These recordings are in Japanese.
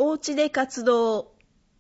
おうちで活動。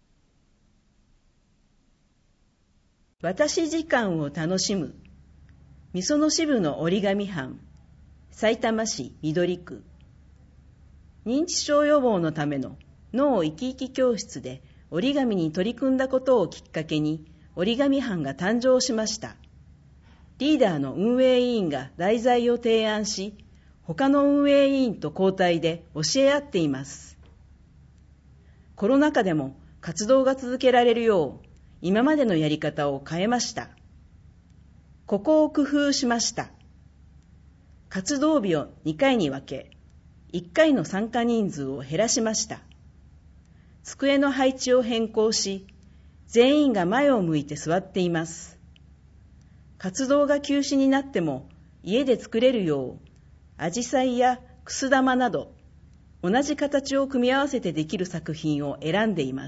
私時間を楽しむ。御園支部の折り紙班、さいたま市緑区。認知症予防のための脳生き生き教室で折り紙に取り組んだことをきっかけに折り紙班が誕生しました。リーダーの運営委員が題材を提案し、他の運営委員と交代で教え合っています。コロナ禍でも活動が続けられるよう、今までのやり方を変えました。ここを工夫しました。活動日を2回に分け、1回の参加人数を減らしました。机の配置を変更し、全員が前を向いて座っています。活動が休止になっても家で作れるよう、アジサイやくす玉など、同じ形を組み合わせてできる作品を選んでいます。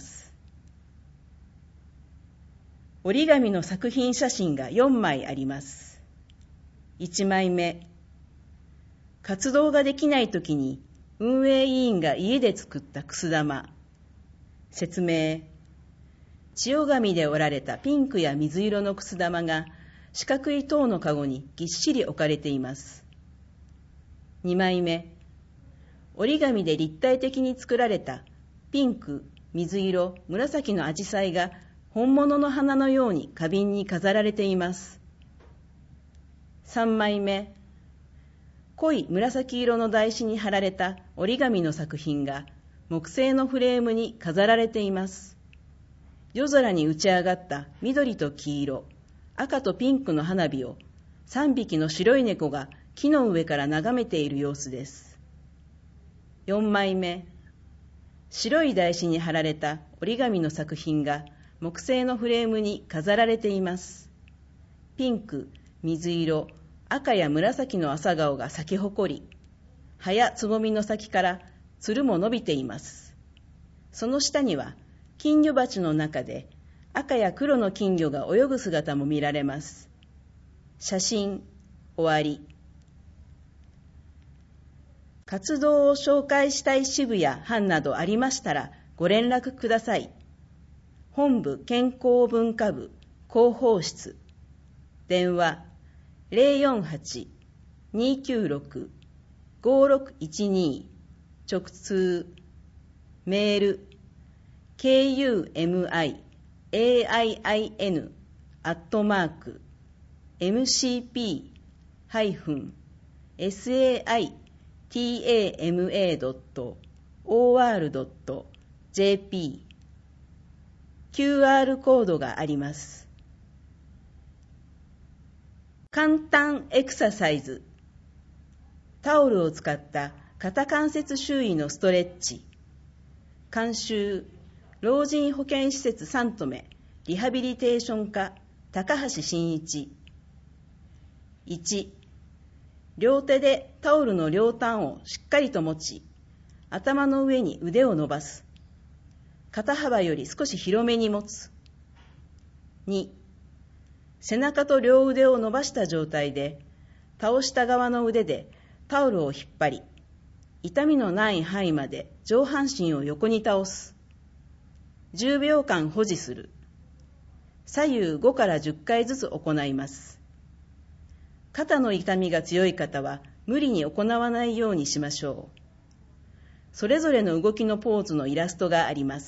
折り紙の作品写真が4枚あります。1枚目、活動ができないときに運営委員が家で作ったくす玉。説明、千代紙で折られたピンクや水色のくす玉が四角い塔のかごにぎっしり置かれています。2枚目、折り紙で立体的に作られたピンク、水色、紫のアジサイが本物の花のように花瓶に飾られています。3枚目、濃い紫色の台紙に貼られた折り紙の作品が木製のフレームに飾られています。夜空に打ち上がった緑と黄色、赤とピンクの花火を3匹の白い猫が木の上から眺めている様子です。4枚目、白い台紙に貼られた折り紙の作品が木製のフレームに飾られています。ピンク、水色、赤や紫の朝顔が咲き誇り、葉やつぼみの先からつるも伸びています。その下には金魚鉢の中で赤や黒の金魚が泳ぐ姿も見られます。写真、終わり。活動を紹介したい支部や班などありましたらご連絡ください。本部健康文化部広報室。電話048-296-5612。直通。メール kumain@mcp-saitama.or.jp。 QR コードがあります。簡単エクササイズ。タオルを使った肩関節周囲のストレッチ。監修、老人保健施設3棟目リハビリテーション課高橋真一。1、両手でタオルの両端をしっかりと持ち、頭の上に腕を伸ばす。肩幅より少し広めに持つ。2、背中と両腕を伸ばした状態で、倒した側の腕でタオルを引っ張り、痛みのない範囲まで上半身を横に倒す。10秒間保持する。左右5から10回ずつ行います。肩の痛みが強い方は無理に行わないようにしましょう。それぞれの動きのポーズのイラストがあります。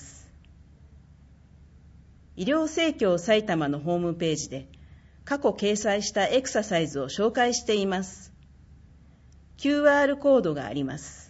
医療生協埼玉のホームページで過去掲載したエクササイズを紹介しています。QR コードがあります。